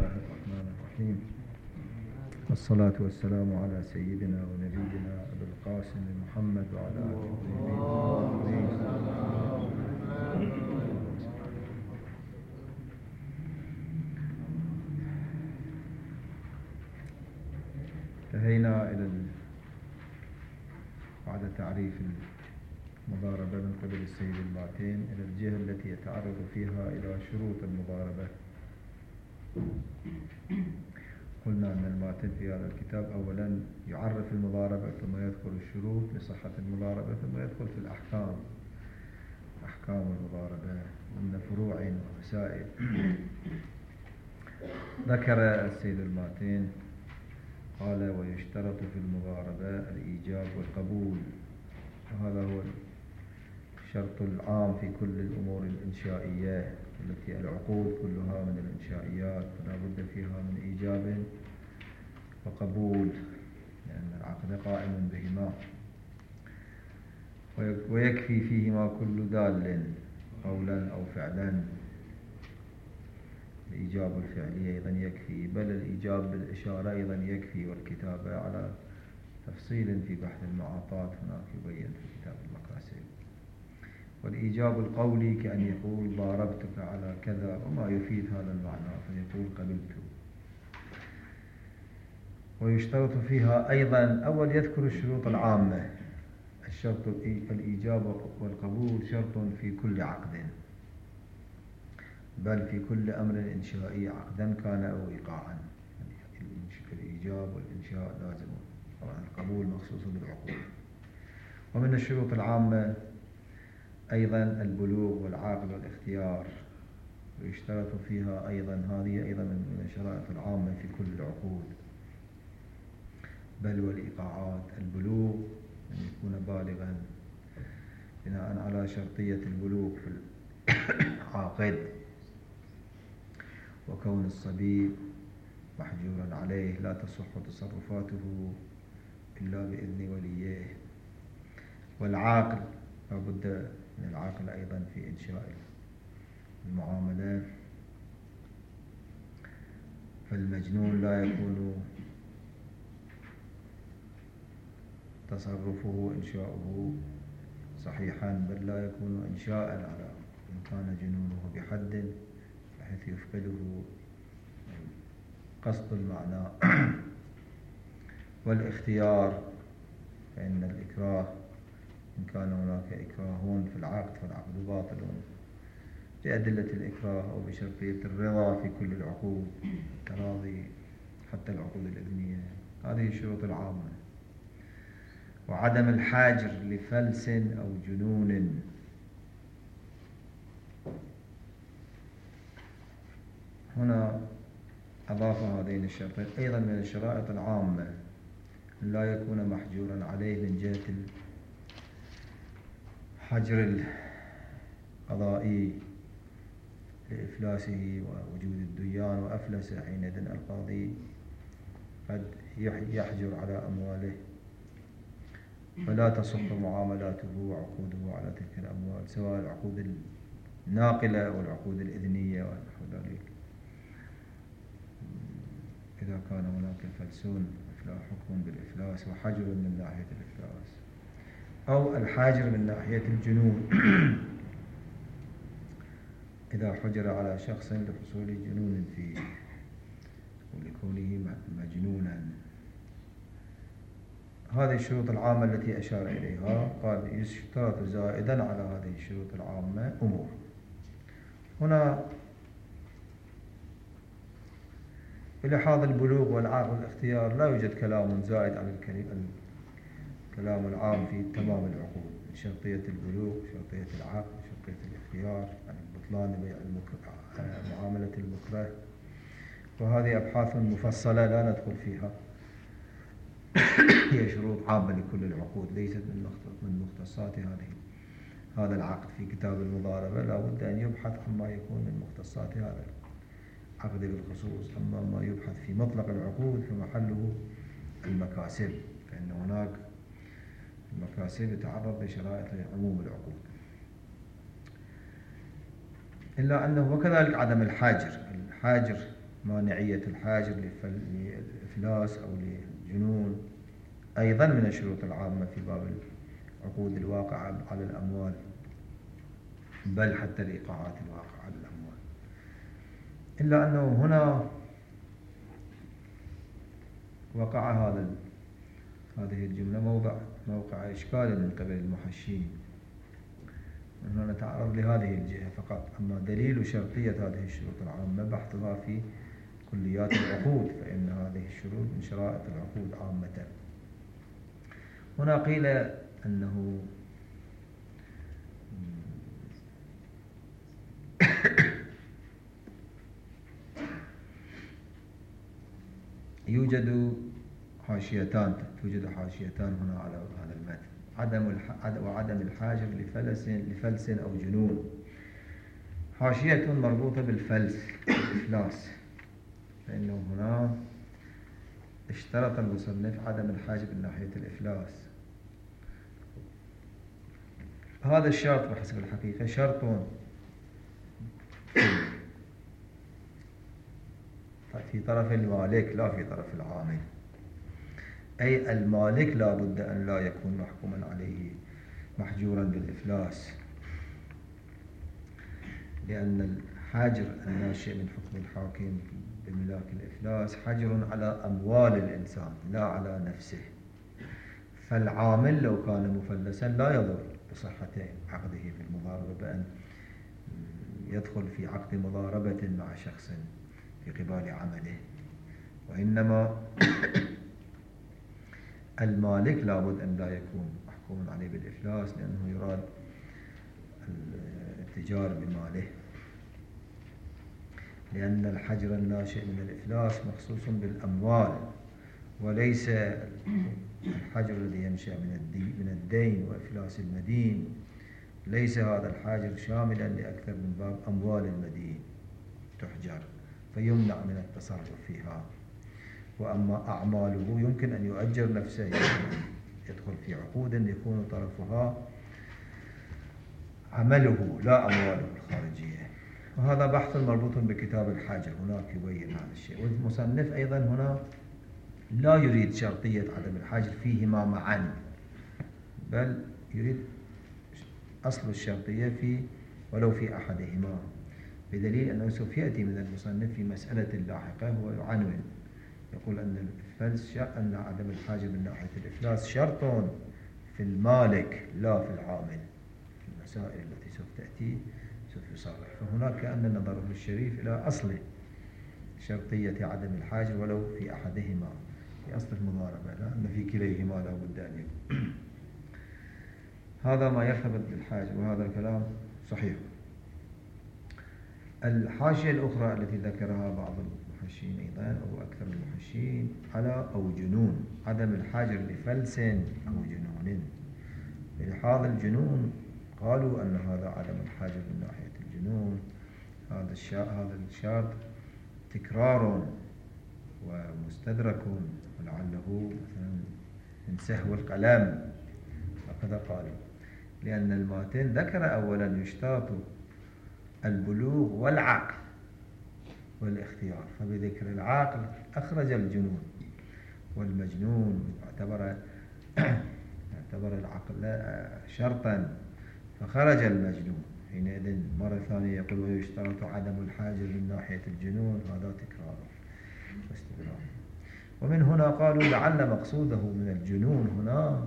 الله الرحمن الرحيم، والصلاة والسلام على سيدنا ونبينا أبي القاسم محمد وعلى آله الطيبين الطاهرين. انتهينا إلى بعد تعريف المضاربة من قبل السيد الماتين إلى الجهة التي يتعرض فيها إلى شروط المضاربة. قلنا أن الماتن في هذا الكتاب أولا يعرف المضاربة ثم يذكر الشروط لصحة المضاربة ثم يدخل في الأحكام، أحكام المضاربة من فروع ومسائل. ذكر السيد الماتين قال: ويشترط في المضاربة الإيجاب والقبول، وهذا هو الشرط العام في كل الأمور الإنشائية التي العقود كلها من الإنشائيات، فلا بد فيها من إيجاب وقبول لأن العقد قائم بهما، ويكفي فيهما كل دال قولا أو فعلا. الإيجاب الفعلي أيضا يكفي، بل الإيجاب بالإشارة أيضا يكفي، والكتابة على تفصيل في بحث المعاطات هناك يبين في كتاب المقاسم. والإيجاب القولي كأن يقول ضاربتك على كذا وما يفيد هذا المعنى فيقول قبلت. ويشترط فيها أيضا، أول يذكر الشروط العامة. الشرط الإيجاب والقبول شرط في كل عقد، بل في كل أمر إنشائي عقدا كان أو إيقاعا. الإيجاب والإنشاء لازم، طبعا القبول مخصوص بالعقود. ومن الشروط العامة أيضا البلوغ والعقل والاختيار، ويشترط فيها أيضا، هذه أيضا من الشرائط العامة في كل العقود بل والإيقاعات. البلوغ أن يكون بالغا بناء على شرطية البلوغ في العاقد، وكون الصبي محجورا عليه لا تصح تصرفاته إلا بإذن وليه. والعاقل لا بد من العاقل أيضا في إنشاء المعاملة، فالمجنون لا يكون تصرفه إنشاؤه صحيحا، بل لا يكون إنشاء على إن كان جنونه بحد بحيث يفقده قصد المعنى. والاختيار فإن الإكراه إن كان هناك إكراه في العقد فالعقد باطل بأدلة الإكراه أو بشرطية الرضا في كل العقود، التراضي حتى العقود الإذنية. هذه الشروط العامة. وعدم الحاجر لفلس أو جنون. هنا أضاف هذين الشرطين أيضا من الشرائط العامة، لا يكون محجورا عليه من جهة الحجر القضائي لإفلاسه ووجود الديان، وأفلس حينئذ القاضي قد يحجر على أمواله، فلا تصح معاملاته وعقوده على تلك الأموال، سواء العقود الناقلة أو العقود الإذنية ونحو ذلك. إذا كان هناك فلسون فلا حكم بالإفلاس وحجر من ناحية الإفلاس، أو الحاجر من ناحية الجنون. إذا حجر على شخص لحصول جنون فيه ولكونه مجنونا. هذه الشروط العامة التي أشار إليها. قال: يشترط زائدا على هذه الشروط العامة أمور. هنا بلحاظ البلوغ والعقل والاختيار لا يوجد كلام زائد على الكلام العام في تمام العقود، شرطية البلوغ، شرطية العقل، شرطية الاختيار، يعني بطلان بيع معاملة المكره. وهذه أبحاث مفصلة لا ندخل فيها، هي شروط عامة لكل العقود، ليست من مختصات هذا العقد. في كتاب المضاربة لا بد أن يبحث عما يكون من مختصات هذا العقد بالخصوص. أما ما يبحث في مطلق العقود فمحله المكاسب، فإن هناك المكاسب يتعرض لشرائط عموم العقود. إلا أنه وكذلك عدم الحاجر مانعية الحاجر للإفلاس أو للجنون أيضا من الشروط العامة في باب العقود الواقعة على الأموال، بل حتى الإيقاعات الواقعة على الأموال. إلا أنه هنا وقع هذه الجملة موقع إشكال من قبل المحشين. هنا نتعرض لهذه الجهة فقط، أما دليل شرطية هذه الشروط العامة بحثها في كليات العقود، فإن هذه الشروط من شرائط العقود عامة. هنا قيل أنه توجد حاشيتان هنا على هذا المتن، وعدم الحاجر لفلس أو جنون. حاشية مربوطة بالفلس الإفلاس، فإنه هنا اشترط المصنف عدم الحاجر من ناحية الإفلاس. هذا الشرط بحسب الحقيقة شرط في طرف المالك لا في طرف العامل، أي المالك لا بد أن لا يكون محكوما عليه محجورا بالإفلاس، لأن الحجر الناشئ من حكم الحاكم بملاك الإفلاس حجر على أموال الإنسان لا على نفسه. فالعامل لو كان مفلسا لا يضر بصحة عقده في المضاربة بأن يدخل في عقد مضاربة مع شخص في قبال عمله، وإنما المالك لابد أن لا يكون محكوم عليه بالإفلاس، لأنه يراد التجار بماله، لأن الحجر الناشئ من الإفلاس مخصوص بالأموال، وليس الحجر الذي ينشأ من الدين وإفلاس المدين. ليس هذا الحجر شاملا لأكثر من باب أموال المدين تحجر فيمنع من التصرف فيها. وأما أعماله يمكن أن يؤجر نفسه، يدخل في عقود يكون طرفها عمله لا أمواله الخارجية. وهذا بحث مربوط بكتاب الحاجر، هناك يبين هذا الشيء. والمصنف أيضا هنا لا يريد شرطية عدم الحاجر فيهما معا، بل يريد أصل الشرطية ولو في أحدهما، بدليل أنه سوف يأتي من المصنف في مسألة لاحقة هو يعنون يقول أن الفلس أن عدم الحاجر من ناحية الإفلاس شرط في المالك لا في العامل. في المسائل التي سوف تأتي سوف يصرح. فهناك كأن نظره الشريف إلى أصل شرطية عدم الحاجر ولو في أحدهما، في أصل المضاربة، لأن في كليهما لا بد أن يكون. هذا ما يرتبط بالحاجر، وهذا الكلام صحيح. الحاشية الأخرى التي ذكرها بعض المحشين أيضا أو أكثر المحشين على أو جنون، عدم الحاجر لفلس أو جنون. بلحاظ الجنون قالوا أن هذا عدم الحاجر من ناحية الجنون، هذا الشرط تكرار ومستدرك، ولعله مثلا من سهو القلم، هكذا قالوا، لأن الماتن ذكر أولا يشترط البلوغ والعقل والاختيار، فبذكر العقل أخرج الجنون، والمجنون اعتبر العقل شرطا فخرج المجنون. حينئذ مرة ثانية يقول ويشترط عدم الحاجر من ناحية الجنون، هذا تكرار واستدراك. ومن هنا قالوا لعل مقصوده من الجنون هنا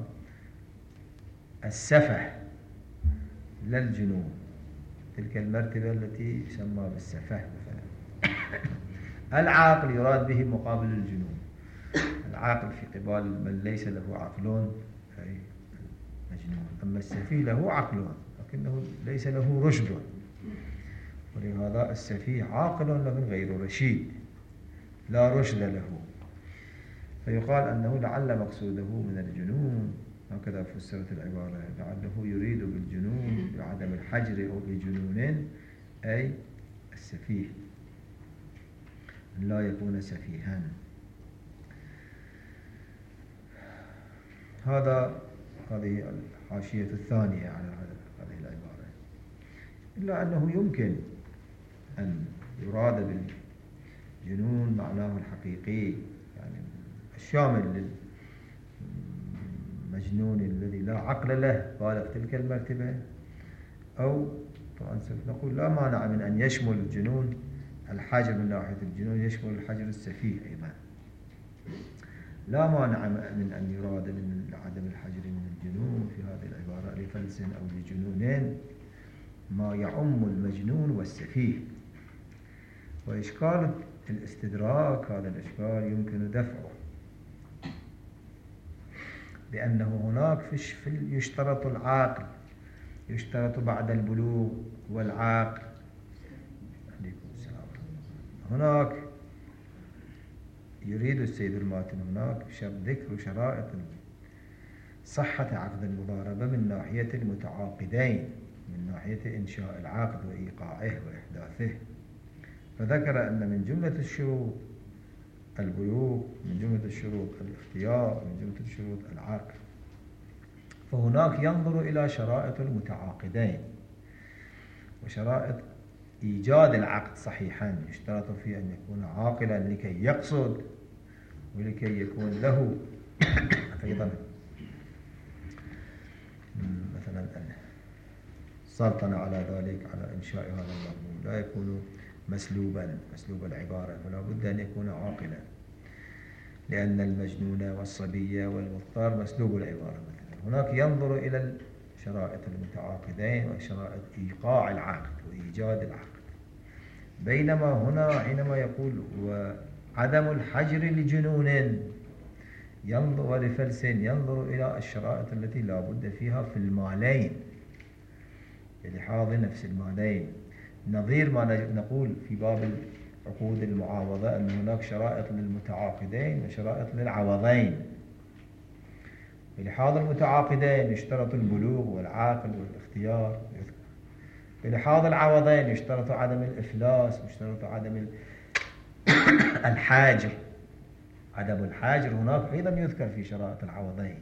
السفه لا الجنون، تلك المرتبة التي يسمى بالسفه مثلا. العاقل يراد به مقابل الجنون، العاقل في قبال من ليس له عقل أي مجنون، أما السفيه له عقل لكنه ليس له رشد، ولهذا السفيه عاقل لكن غير رشيد لا رشد له، فيقال أنه لعل مقصوده من الجنون. هكذا فسرت العبارة، لعله يريد بالجنون بعدم الحجر أو بجنون أي السفيه، أن لا يكون سفيها. هذه الحاشية الثانية على هذه العبارة. إلا أنه يمكن أن يراد جنون معناه الحقيقي يعني الشامل للمجنون الذي لا عقل له بالغ تلك المرتبة، أو طبعا نقول لا مانع من أن يشمل الجنون الحجر من ناحية الجنون، يشمل الحجر السفيه أيضا. لا مانع من أن يراد من عدم الحجر من الجنون في هذه العبارة لفلس أو لجنونين ما يعم المجنون والسفيه. وإشكال الاستدراك هذا الإشكال يمكن دفعه بأنه هناك يشترط العاقل، يشترط بعد البلوغ والعاقل. هناك يريد السيد الماتن هناك ذكر شرائط صحة عقد المضاربة من ناحية المتعاقدين، من ناحية إنشاء العقد وإيقاعه وإحداثه. فذكر أن من جملة الشروط البلوغ، من جملة الشروط الاختيار، من جملة الشروط العقد. فهناك ينظر إلى شرائط المتعاقدين وشرائط إيجاد العقد صحيحا، يشترط فيه أن يكون عاقلا لكي يقصد ولكي يكون له أيضا مثلا سلطنة على ذلك، على إنشاء هذا المضمون. لا يكون مسلوب العبارة، فلا بد أن يكون عاقلا، لأن المجنون والصبي والمضطر مسلوب العبارة مثلا. هناك ينظر إلى شرائط المتعاقدين وشرائط إيقاع العقد وإيجاد العقد. بينما هنا حينما يقول وعدم الحجر لجنون ينظر ولفلس ينظر إلى الشرائط التي لا بد فيها في المالين، لحاظ نفس المالين، نظير ما نقول في باب عقود المعاوضة أن هناك شرائط للمتعاقدين وشرائط للعوضين. بلحاظ المتعاقدين يشترط البلوغ والعاقل والاختيار، بلحاظ العوضين يشترط عدم الإفلاس ويشترط عدم الحاجر. عدم الحاجر هناك أيضا يذكر في شرائط العوضين،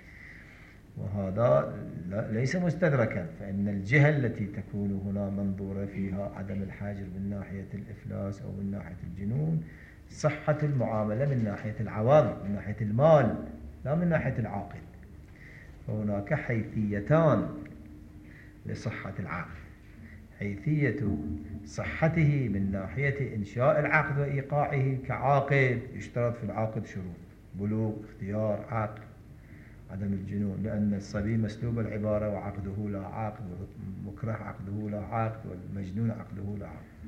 وهذا ليس مستدركا، فإن الجهة التي تكون هنا منظورة فيها عدم الحاجر من ناحية الإفلاس أو من ناحية الجنون صحة المعاملة من ناحية العوض، من ناحية المال، لا من ناحية العاقل. فهناك حيثيتان لصحة العقد: حيثية صحته من ناحية إنشاء العقد وإيقاعه كعاقد، يشترط في العاقد شروط: بلوغ، اختيار، عقل، عدم الجنون، لأن الصبي مسلوب العبارة وعقده لا عقد، والمكره عقده لا عقد، والمجنون عقده لا عقد.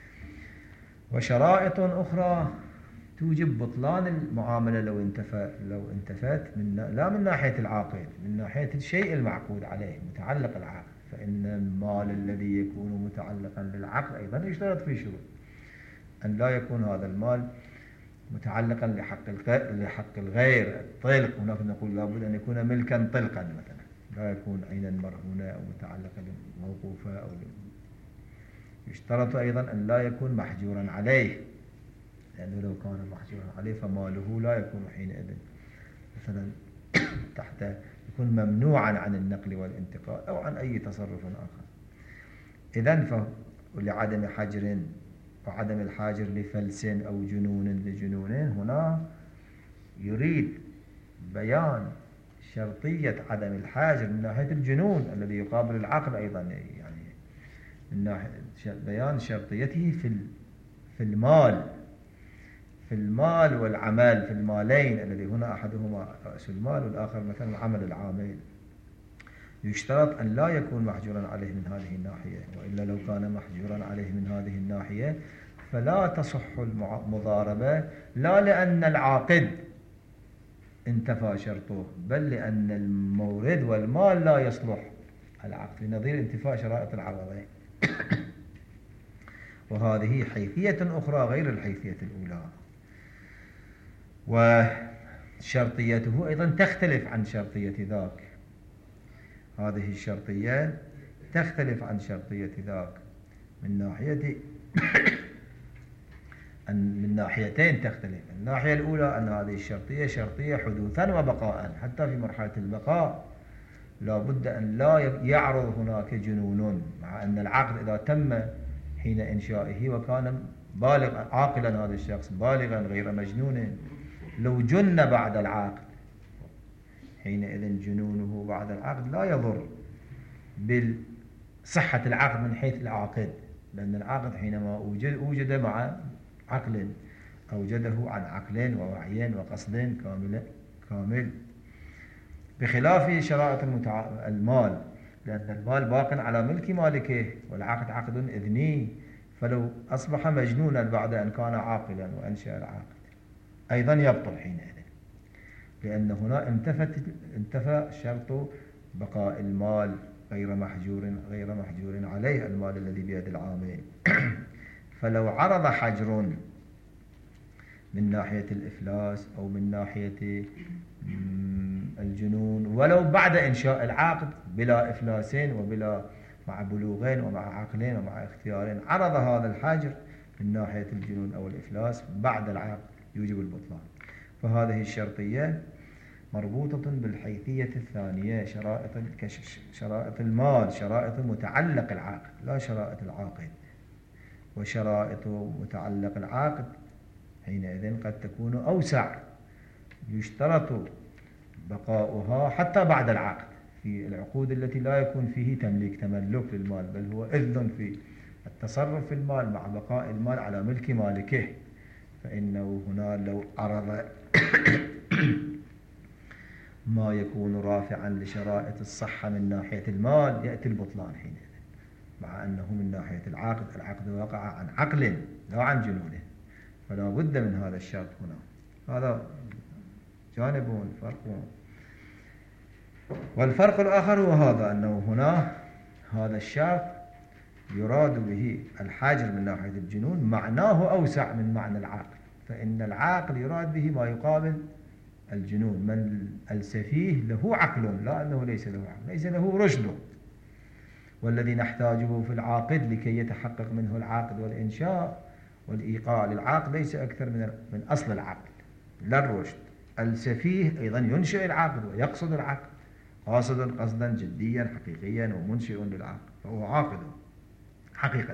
وشرائط أخرى توجب بطلان المعاملة لو انتفت لا من ناحية العاقد، من ناحية الشيء المعقود عليه متعلق العقد. فإن المال الذي يكون متعلقا للعقد أيضا يشترط فيه شروط: أن لا يكون هذا المال متعلقا لحق الغير، الطلق. هناك نقول لابد أن يكون ملكا طلقا مثلا، لا يكون عينا مرهونة أو متعلقا موقوفة. أو يشترط أيضا أن لا يكون محجورا عليه، لأنه لو كان محجورا عليه فماله لا يكون حينئذ مثلا تحت، يكون ممنوعا عن النقل والانتقال أو عن أي تصرف آخر. إذن ولعدم حجر وعدم الحاجر لفلس أو جنون لجنونين، هنا يريد بيان شرطية عدم الحاجر من ناحية الجنون الذي يقابل العقل أيضا، يعني من ناحية بيان شرطيته في المال والعمل، في المالين الذي هنا أحدهما رأس المال والآخر مثلا العمل العامل. يشترط أن لا يكون محجورا عليه من هذه الناحية، وإلا لو كان محجورا عليه من هذه الناحية فلا تصح المضاربة، لا لأن العاقد انتفى شرطه، بل لأن المورد والمال لا يصلح العقد، لنظير انتفاء شرائط العوضين. وهذه حيثية أخرى غير الحيثية الأولى، وشرطيته أيضا تختلف عن شرطية ذاك. هذه الشرطية تختلف عن شرطية ذاك من ناحيتين تختلف. الناحية الأولى أن هذه الشرطية شرطية حدوثا وبقاء، حتى في مرحلة البقاء لا بد أن لا يعرض هناك جنون، مع أن العقد إذا تم حين إنشائه وكان بالغ عاقلا هذا الشخص بالغا غير مجنون، لو جن بعد العقد حينئذ جنونه بعد العقد لا يضر بصحة العقد من حيث العاقد، لأن العقد حينما أوجد مع عقل أوجده عن عقل ووعي وقصد كامل، بخلاف شرائط المال، لأن المال باق على ملك مالكه والعقد عقد إذني، فلو أصبح مجنونا بعد أن كان عاقلا وأنشأ العقد أيضا يبطل حينئذ، لأن هنا انتفى شرط بقاء المال غير محجور عليه، المال الذي بيد العامل. فلو عرض حجر من ناحية الإفلاس أو من ناحية الجنون ولو بعد إنشاء العقد بلا إفلاسين وبلا مع بلوغين ومع عقلين ومع اختيارين، عرض هذا الحجر من ناحية الجنون أو الإفلاس بعد العقد يوجب البطلان. فهذه الشرطية مربوطة بالحيثية الثانية، شرائط المال شرائط متعلق العقد لا شرائط العاقد، وشرائط متعلق العقد حينئذ قد تكون أوسع، يشترط بقاؤها حتى بعد العقد في العقود التي لا يكون فيه تملك للمال، بل هو إذن في التصرف في المال مع بقاء المال على ملك مالكه، فإنه هنا لو عرض ما يكون رافعا لشرائط الصحة من ناحية المال يأتي البطلان حينئذ، مع أنه من ناحية العقد وقع عن عقل لا عن جنونه، فلا بد من هذا الشرط هنا. هذا جانب والفرق. والفرق الآخر هو هذا، أنه هنا هذا الشرط يراد به الحاجر من ناحية الجنون معناه أوسع من معنى العقل، فإن العقل يراد به ما يقابل الجنون، من السفيه له عقل لا أنه ليس له عقل، ليس له رشد، والذي نحتاجه في العاقد لكي يتحقق منه العقد والإنشاء والإيقاع للعقد ليس أكثر من أصل العقل لا الرشد. السفيه أيضا ينشئ العقد ويقصد العقد قصدا جديا حقيقيا ومنشئ للعقد، فهو عاقد حقيقة.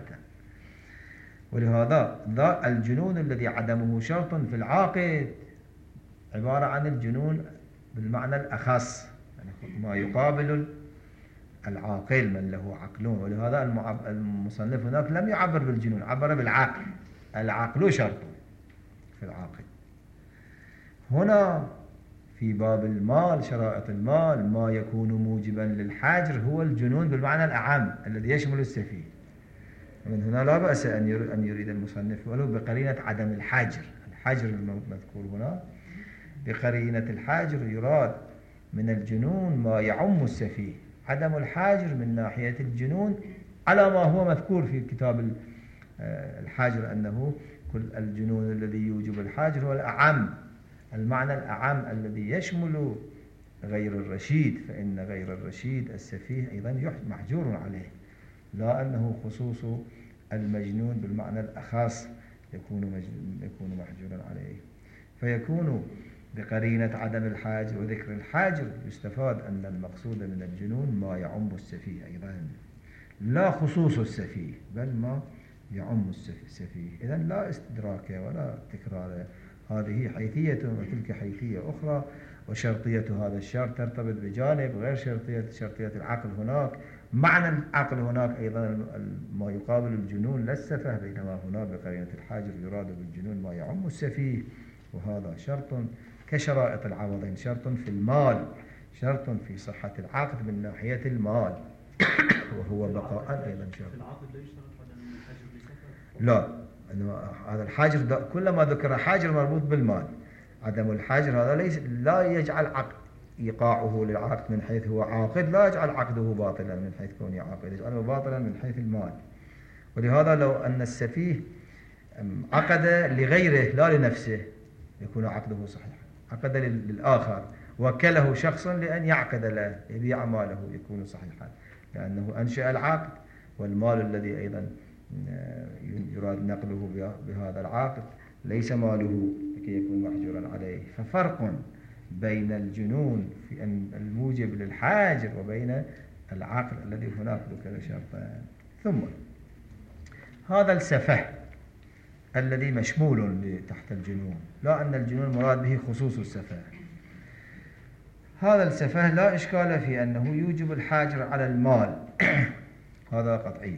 ولهذا الجنون الذي عدمه شرط في العاقد عبارة عن الجنون بالمعنى الأخص، يعني ما يقابل العاقل من له عقلون. ولهذا المصنف هناك لم يعبر بالجنون، عبر بالعقل، العقل شرط في العاقل. هنا في باب المال شرائط المال ما يكون موجبا للحجر هو الجنون بالمعنى الأعم الذي يشمل السفيه. ومن هنا لا بأس أن يريد المصنف ولو بقرينة عدم الحجر المذكور هنا بقرينة الحجر يراد من الجنون ما يعم السفيه، عدم الحاجر من ناحية الجنون على ما هو مذكور في كتاب الحاجر، أنه كل الجنون الذي يوجب الحاجر هو الأعم، المعنى الأعم الذي يشمل غير الرشيد، فإن غير الرشيد السفيه أيضا محجور عليه، لا أنه خصوص المجنون بالمعنى الأخص يكون محجورا عليه. فيكون بقرينة عدم الحاجر وذكر الحاجر يستفاد أن المقصود من الجنون ما يعم السفيه أيضا، لا خصوص السفيه بل ما يعم السفيه. إذن لا استدراك ولا تكرار، هذه حيثية وتلك حيثية أخرى، وشرطية هذا الشرط ترتبط بجانب غير شرطية العقل هناك. معنى العقل هناك أيضا ما يقابل الجنون لا السفه، بينما هنا بقرينة الحاجر يراد بالجنون ما يعم السفيه، وهذا شرط كشرائط العوضين، شرط في المال، شرط في صحة العقد من ناحية المال، وهو بقاء أيضا شرط. العقد لا يشترط عدم الحجر لسفه؟ لا، هذا الحاجر كلما ذكر حاجر مربوط بالمال، عدم الحاجر هذا لا يجعل عقد إيقاعه للعقد من حيث هو عاقد، لا يجعل عقده باطلا من حيث كونه عاقد، يجعله باطلا من حيث المال. ولهذا لو أن السفيه عقد لغيره لا لنفسه يكون عقده صحيح، عقد للآخر وكله شخصا لأن يعقد له يبيع ماله يكون صحيحا، لأنه أنشأ العقد، والمال الذي أيضا يراد نقله بهذا العقد ليس ماله لكي يكون محجورا عليه. ففرق بين الجنون في الموجب للحاجر وبين العقل الذي هناك ذكر شرطان. ثم هذا السفه الذي مشمول تحت الجنون، لا أن الجنون مراد به خصوص السفه. هذا السفه لا إشكال في أنه يوجب الحجر على المال هذا قطعي،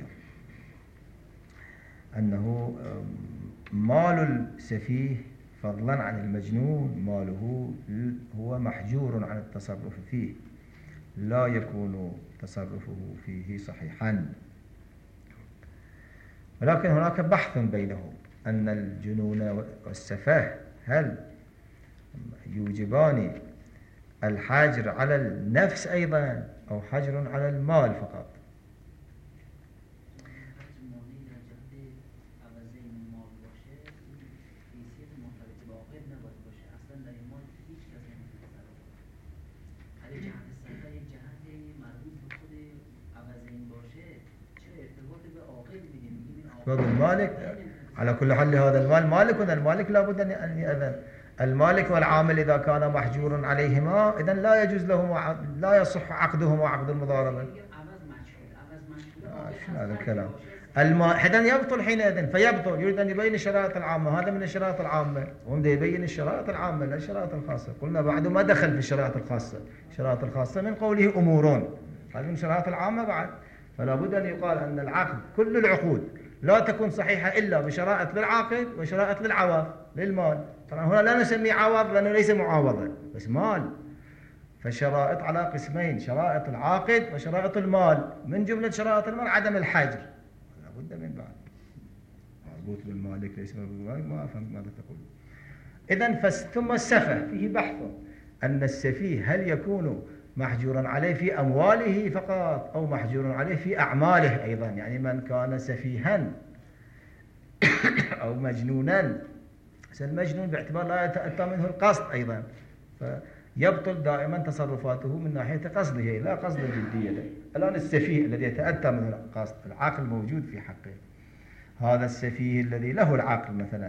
أنه مال السفيه فضلا عن المجنون ماله هو محجور عن التصرف فيه، لا يكون تصرفه فيه صحيحا. ولكن هناك بحث بينهم أن الجنون والسفاه هل يوجبان الحجر على النفس أيضا أو حجر على المال فقط. المالك على كل حال هذا المال مالك، المالك لابد أن يأذن. المالك والعامل إذا كان محجور عليهما إذن لا يجوز لهما، لا يصح عقدهما عقد المضاربة. هذا الكلام حينئذ يبطل حينئذ، فيبطل. يريد أن يبين الشرائط العامة، هذا من الشرائط العامة، وهم يبين الشرائط العامة لا الشرائط الخاصة. قلنا بعد ما دخل في الشرائط الخاصة، الشرائط الخاصة من قوله أمورون، هذه من الشرائط العامة بعد. فلا بد أن يقال أن العقد كل العقود لا تكون صحيحة إلا بشرائط للعاقد وشرائط للعوض للمال. طبعا هنا لا نسميه عوض لأنه ليس معاوضة بس مال. فالشرائط على قسمين، شرائط العاقد وشرائط المال. من جملة شرائط المال عدم الحجر، لا بد من بعد مربوط بالمالك ليس بالمالك. ما أفهم ماذا تقول. إذن ثم السفه فيه بحث أن السفيه هل يكون محجورا عليه في أمواله فقط أو محجور عليه في أعماله أيضا. يعني من كان سفيها أو مجنونا، المجنون باعتبار لا يتأتى منه القصد أيضا، فيبطل دائما تصرفاته من ناحية قصده لا قصد جدية. الآن السفيه الذي يتأتى منه القصد، العقل موجود في حقه. هذا السفيه الذي له العقل مثلا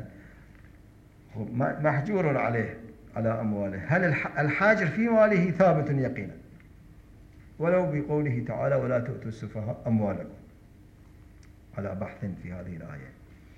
محجور عليه على أمواله، هل الحاجر في ماله ثابت يقينا ولو بقوله تعالى ولا تؤتوا السفهاء أموالكم، على بحث في هذه الآية.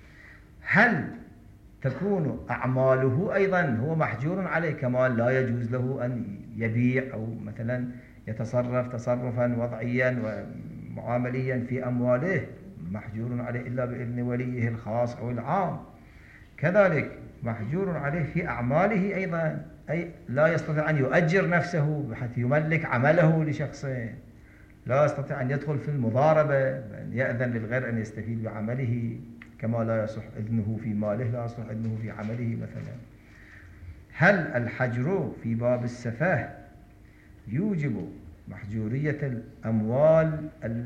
هل تكون أعماله أيضا هو محجور عليه كمال، لا يجوز له أن يبيع أو مثلا يتصرف تصرفا وضعيا ومعامليا في أمواله، محجور عليه إلا بإذن وليه الخاص أو العام. كذلك محجور عليه في أعماله أيضا، أي لا يستطيع أن يؤجر نفسه بحيث يملك عمله لشخصين، لا يستطيع أن يدخل في المضاربة بأن يأذن للغير أن يستفيد بعمله، كما لا يصح إذنه في ماله لا يصح إذنه في عمله مثلا. هل الحجر في باب السفاه يوجب محجورية الأموال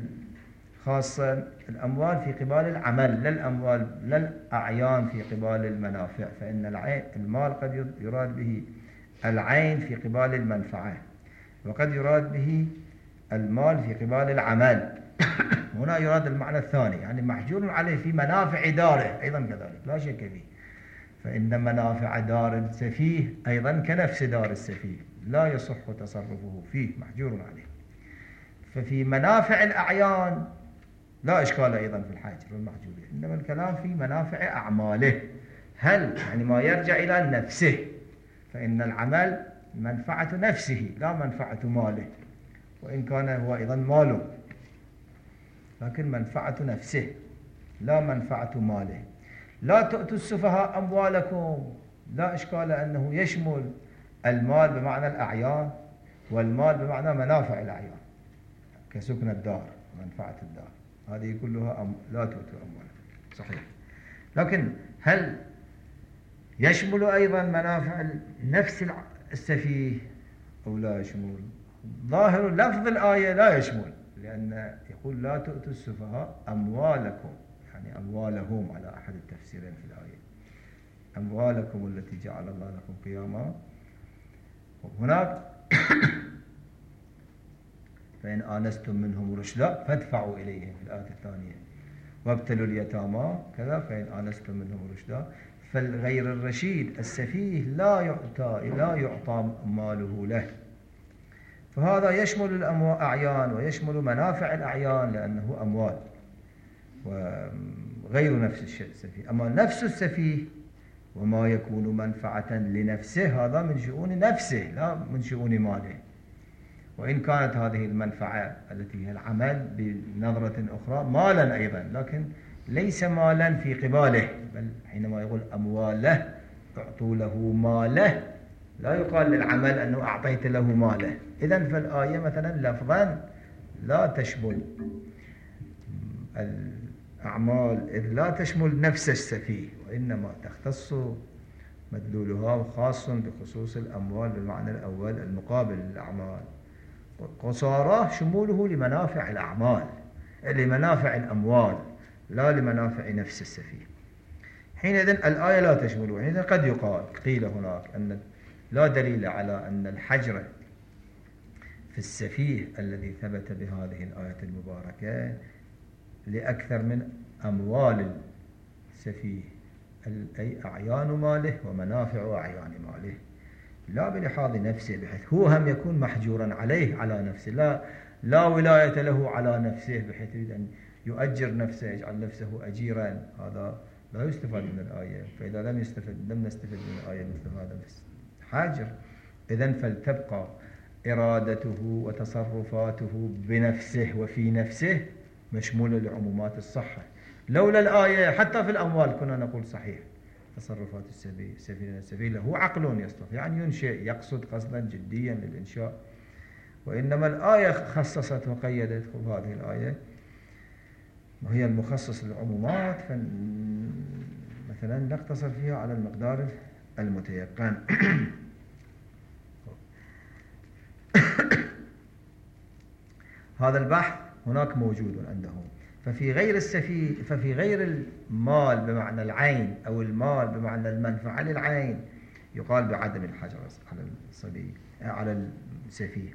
خاصة الأموال في قبال العمل، لا الأموال لا الأعيان في قبال المنافع؟ فإن المال قد يراد به العين في قبال المنفعة، وقد يراد به المال في قبال العمل. هنا يراد المعنى الثاني، يعني محجور عليه في منافع داره أيضا كذلك لا شك فيه. فإن منافع دار السفيه أيضا كنفس دار السفيه لا يصح تصرفه فيه، محجور عليه. ففي منافع الأعيان لا إشكال أيضا في الحجر والمحجورية، إنما الكلام في منافع أعماله. هل يعني ما يرجع إلى نفسه، فإن العمل منفعة نفسه لا منفعة ماله، وإن كان هو أيضا ماله، لكن منفعة نفسه لا منفعة ماله. لا تؤتوا السفهاء أموالكم، لا إشكال أنه يشمل المال بمعنى الأعيان والمال بمعنى منافع الأعيان كسكن الدار منفعة الدار، هذه كلها لا تؤتوا أموالكم صحيح. لكن هل يشمل أيضا منافع نفس السفيه أو لا يشمل؟ ظاهر لفظ الآية لا يشمل، لأن يقول لا تؤتوا السفهاء أموالكم، يعني أموالهم على أحد التفسيرين في الآية، أموالكم التي جعل الله لكم قياما. هناك فإن آنستم منهم رشدا فادفعوا إليهم في الآية الثانية، وابتلوا اليتامى كذا فإن آنستم منهم رشدا. فالغير الرشيد السفيه لا يعطى ماله له، فهذا يشمل الأعيان ويشمل منافع الأعيان لأنه أموال. غير نفس السفيه. أما نفس السفيه وما يكون منفعة لنفسه هذا من شؤون نفسه لا من شؤون ماله. وإن كانت هذه المنفعة التي هي العمل بنظرة أخرى مالا أيضا، لكن ليس مالا في قباله، بل حينما يقول أمواله أعطوا له ماله لا يقال للعمل أنه أعطيت له ماله. إذن فالآية مثلا لفظا لا تشمل الأعمال إذ لا تشمل نفس السفيه، وإنما تختص مدلولها خاص بخصوص الأموال بالمعنى الأول المقابل للأعمال، وصار شموله لمنافع الأعمال لمنافع الأموال لا لمنافع نفس السفيه. حينئذ الآية لا تشمله. حينئذ قد يقال قيل هناك أن لا دليل على أن الحجر في السفيه الذي ثبت بهذه الآية المباركة لأكثر من أموال السفيه، أي أعيان ماله ومنافع أعيان ماله، لا بلحاظ نفسه بحيث هو هم يكون محجورا عليه على نفسه، لا ولاية له على نفسه بحيث يريد أن يؤجر نفسه يجعل نفسه أجيرا، هذا لا يستفاد من الآية. فإذا لم نستفد من الآية مثل هذا حاجر، إذن فلتبقى إرادته وتصرفاته بنفسه وفي نفسه مشمولة لعمومات الصحة. لولا الآية حتى في الأموال كنا نقول صحيح تصرفات السفيه له عقل يستطيع أن ينشئ، يقصد قصدا جديا للإنشاء، وإنما الآية خصصت وقيدت. هذه الآية وهي المخصص للعمومات، مثلا نقتصر فيها على المقدار المتيقن. هذا البحث هناك موجود عندهم. ففي غير المال بمعنى العين أو المال بمعنى المنفعة للعين يقال بعدم الحجر على الصبي على السفيه.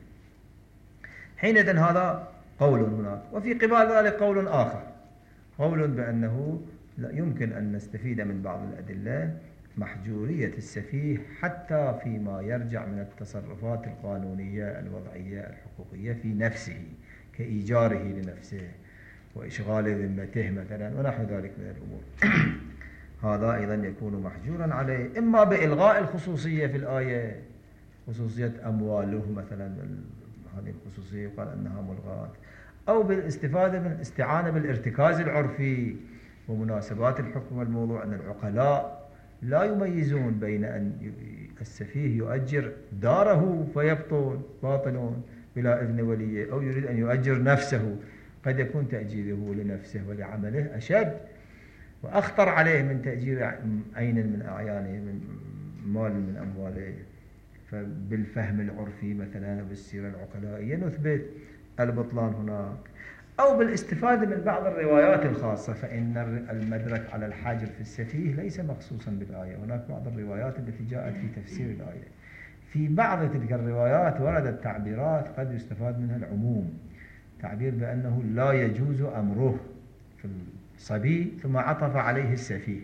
حينئذ هذا قول هناك. وفي قبال ذلك قول آخر، قول بأنه لا يمكن أن نستفيد من بعض الأدلة محجورية السفيه حتى فيما يرجع من التصرفات القانونية الوضعية الحقوقية في نفسه كإيجاره لنفسه وإشغال ذمته مثلا ونحو ذلك من الأمور. هذا أيضا يكون محجورا عليه إما بإلغاء الخصوصية في الآية، خصوصية أمواله مثلا، هذه الخصوصية يقال أنها ملغاة، أو بالاستفادة من الاستعانة بالارتكاز العرفي ومناسبات الحكم والموضوع، أن العقلاء لا يميزون بين أن السفيه يؤجر داره فيبطل باطل بلا إذن وليه، أو يريد أن يؤجر نفسه، قد يكون تأجيره لنفسه ولعمله أشد وأخطر عليه من تأجير عين من أعيانه، من مال من أمواله. فبالفهم العرفي مثلا بالسيرة العقلائية نثبت البطلان هناك، أو بالاستفادة من بعض الروايات الخاصة، فإن المدرك على الحاجر في السفيه ليس مخصوصا بالآية. هناك بعض الروايات التي جاءت في تفسير الآية، في بعض تلك الروايات وردت تعبيرات قد يستفاد منها العموم، تعبير بأنه لا يجوز أمره في الصبي ثم عطف عليه السفيه.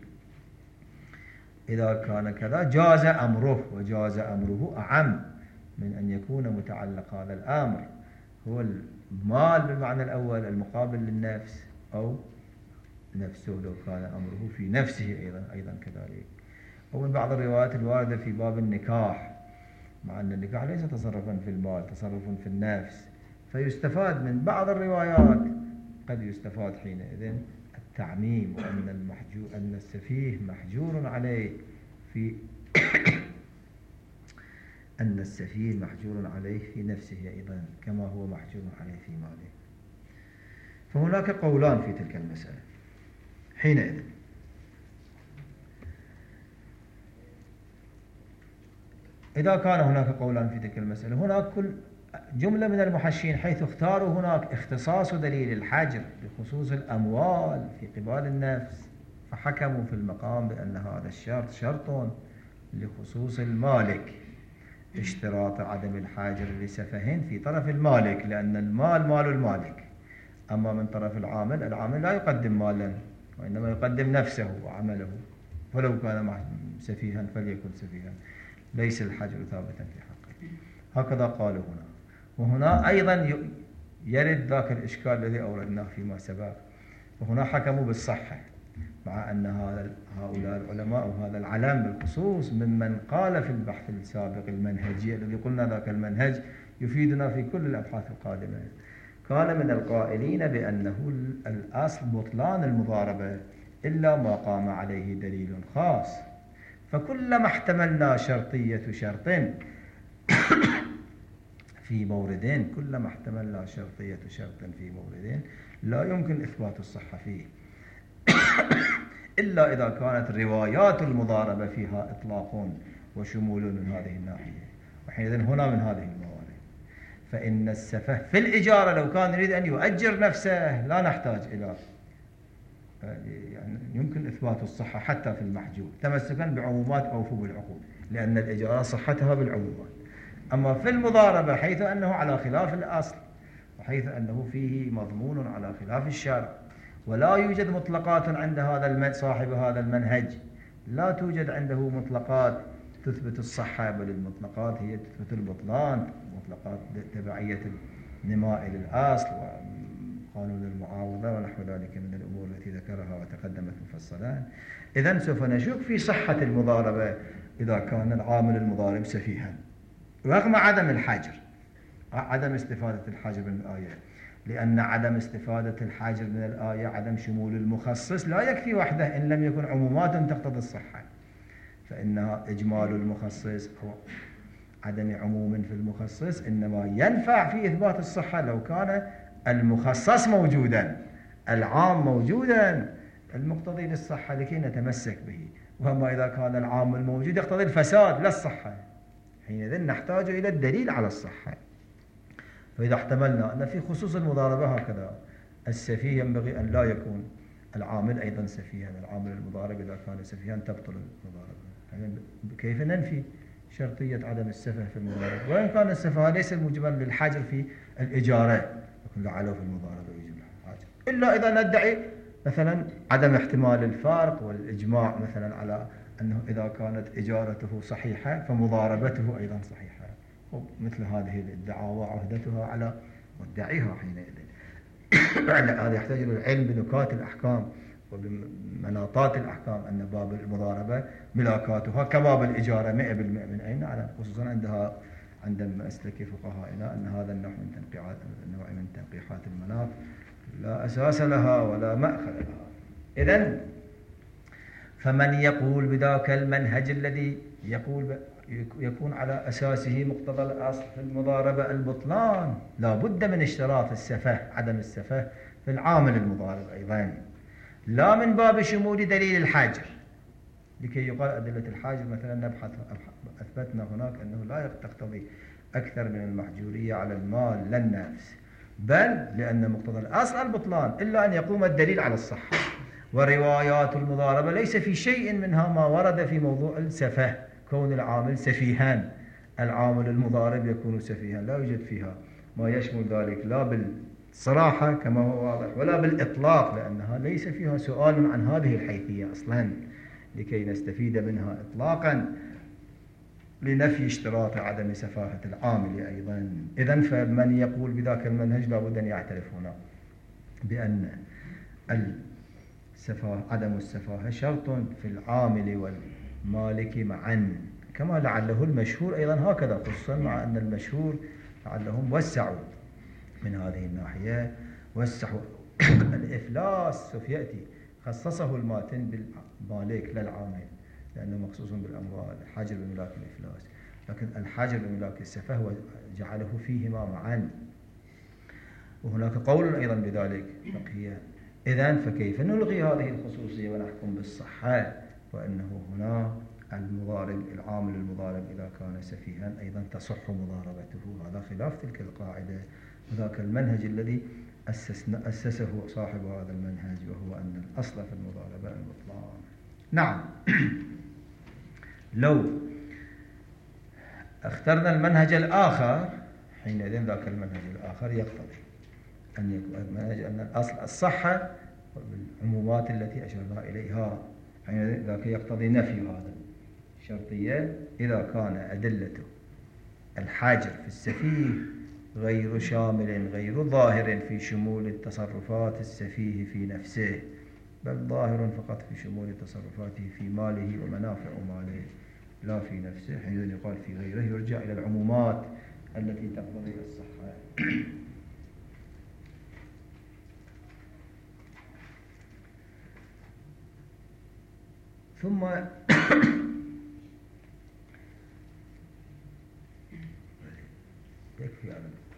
إذا كان كذا جاز أمره، وجاز أمره أعم من أن يكون متعلق هذا الأمر هو المال بالمعنى الأول المقابل للنفس، أو نفسه لو كان أمره في نفسه أيضا كذلك. ومن بعض الروايات الواردة في باب النكاح، مع أن النكاح ليس تصرفا في المال، تصرف في النفس، فيستفاد من بعض الروايات قد يستفاد حينئذ التعميم، وأن أن السفيه محجور عليه في أن السفيه محجور عليه في نفسه أيضا كما هو محجور عليه في ماله. فهناك قولان في تلك المسألة. حينئذ إذا كان هناك قولان في تلك المسألة، هناك كل جملة من المحشين حيث اختاروا هناك اختصاص دليل الحجر بخصوص الأموال في قبال النفس، فحكموا في المقام بأن هذا الشرط شرط لخصوص المالك، اشتراط عدم الحاجر لسفه في طرف المالك، لأن المال مال المالك. أما من طرف العامل، العامل لا يقدم مالا وإنما يقدم نفسه وعمله، فلو كان سفيها فليكن سفيها، ليس الحجر ثابتا في حقه. هكذا قالوا هنا. وهنا أيضا يرد ذاك الإشكال الذي أوردناه فيما سبق، وهنا حكموا بالصحة. مع أن هؤلاء العلماء وهذا العلم بالخصوص ممن قال في البحث السابق المنهجي الذي قلنا ذاك المنهج يفيدنا في كل الأبحاث القادمة، كان من القائلين بأنه الأصل بطلان المضاربة إلا ما قام عليه دليل خاص، فكلما احتملنا شرطية شرط في موردين، كلما احتملنا شرطية شرط في موردين لا يمكن إثبات الصحة فيه إلا إذا كانت روايات المضاربة فيها إطلاق وشمول من هذه الناحية، وحينئذ هنا من هذه الموارد. فإن السفه في الإجارة لو كان يريد أن يؤجر نفسه لا نحتاج إلى يعني يمكن إثبات الصحة حتى في المحجور تمسكا بعمومات أوفوا بالعقود، لأن الإجارة صحتها بالعمومات. أما في المضاربة حيث أنه على خلاف الأصل وحيث أنه فيه مضمون على خلاف الشرع ولا يوجد مطلقات عند هذا صاحب هذا المنهج، لا توجد عنده مطلقات تثبت الصحة، بل المطلقات هي تثبت البطلان، مطلقات تبعية النماء للأصل وقانون المعاوضة ونحو ذلك من الأمور التي ذكرها وتقدمت مفصلا. إذن سوف نشك في صحة المضاربة إذا كان العامل المضارب سفيها رغم عدم الحجر، عدم استفادة الحجر من الآية، لأن عدم استفادة الحجر من الآية عدم شمول المخصص لا يكفي وحده إن لم يكن عمومات تقتضي الصحة، فإن إجمال المخصص أو عدم عموم في المخصص إنما ينفع في إثبات الصحة لو كان المخصص موجودا، العام موجودا المقتضي للصحة لكي نتمسك به، وأما إذا كان العام الموجود يقتضي الفساد لا الصحة، حينئذ نحتاج إلى الدليل على الصحة. فإذا احتملنا أن في خصوص المضاربة هكذا السفيه ينبغي أن لا يكون العامل أيضا سفيها، العامل المضارب إذا كان سفيها تبطل المضاربة، يعني كيف ننفي شرطية عدم السفه في المضاربة؟ وإن كان السفه ليس موجبا للحجر في الإجارة، لكن لعله في المضاربة يجب الحجر، إلا إذا ندعي مثلا عدم احتمال الفارق والإجماع مثلا على أنه إذا كانت إجارته صحيحة فمضاربته أيضا صحيحة، مثل هذه الدعاوى عهدتها على مدعيها حينئذ. هذا يحتاج إلى العلم بنكات الأحكام وبمناطات الأحكام، أن باب المضاربة ملاكاتها كباب الإجارة 100% من أين على، خصوصا عند مسلك فقهائنا أن هذا النوع من تنقيحات المناط لا أساس لها ولا مأخذ لها. إذن فمن يقول بذاك المنهج الذي يكون على أساسه مقتضى الأصل في المضاربة البطلان، لا بد من اشتراط السفه عدم السفه في العامل المضارب أيضا، لا من باب شمول دليل الحاجر لكي يقال أدلة الحاجر مثلا نبحث أثبتنا هناك أنه لا تقتضي أكثر من المحجورية على المال لا النفس، بل لأن مقتضى الأصل البطلان إلا أن يقوم الدليل على الصحة. وروايات المضاربة ليس في شيء منها ما ورد في موضوع السفه، كون العامل سفيها، العامل المضارب يكون سفيها، لا يوجد فيها ما يشمل ذلك لا بالصراحة كما هو واضح ولا بالإطلاق، لأنها ليس فيها سؤال عن هذه الحيثية أصلا لكي نستفيد منها إطلاقا لنفي اشتراط عدم سفاهة العامل أيضا. إذن فمن يقول بذاك المنهج لابد أن يعترف هنا بأن عدم السفاهة شرط في العامل والمالك معا، كما لعله المشهور أيضا هكذا، خصوصا مع أن المشهور لعلهم وسعوا من هذه الناحية، وسعوا الإفلاس سوف يأتي خصصه الماتن بالمالك للعامل لأنه مخصوص بالأموال، الحاجر بملاك الإفلاس، لكن الحاجر بملاك السفه جعله فيهما معا، وهناك قول أيضا بذلك فقهيا. إذن فكيف نلغي هذه الخصوصية ونحكم بالصحة وأنه هنا العامل المضارب إذا كان سفيها أيضا تصح مضاربته؟ هذا خلاف تلك القاعدة وذاك المنهج الذي أسسه صاحب هذا المنهج، وهو أن الأصل في المضاربة البطلان. نعم، لو اخترنا المنهج الآخر حينئذ ذاك المنهج الآخر يقتضي أن يكون المنهج أن الأصل الصحة بالعمومات التي أشرنا إليها، حينئذ ذاك يقتضي نفي هذا الشرطية إذا كان أدلة الحاجر في السفيه غير شامل غير ظاهر في شمول التصرفات السفيه في نفسه، بل ظاهر فقط في شمول تصرفاته في ماله ومنافع ماله لا في نفسه، حين يقال في غيره يرجع إلى العمومات التي تقتضي الصحة. ثم يكفي على